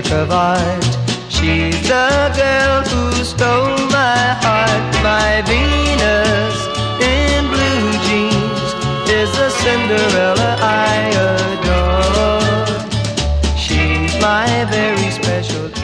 work of art. She's the girl who stole my heart. My Venus in blue jeans is the Cinderella I adore. She's my very special